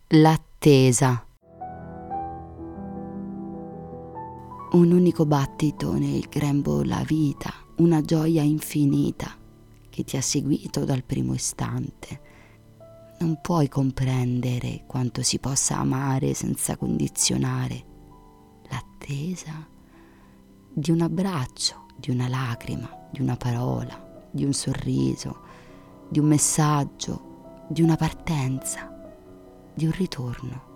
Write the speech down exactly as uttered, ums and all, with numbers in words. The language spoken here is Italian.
L'attesa. Un unico battito nel grembo la vita, una gioia infinita che ti ha seguito dal primo istante. Non puoi comprendere quanto si possa amare senza condizionare. L'attesa di un abbraccio, di una lacrima, di una parola, di un sorriso, di un messaggio, di una partenza, di un ritorno.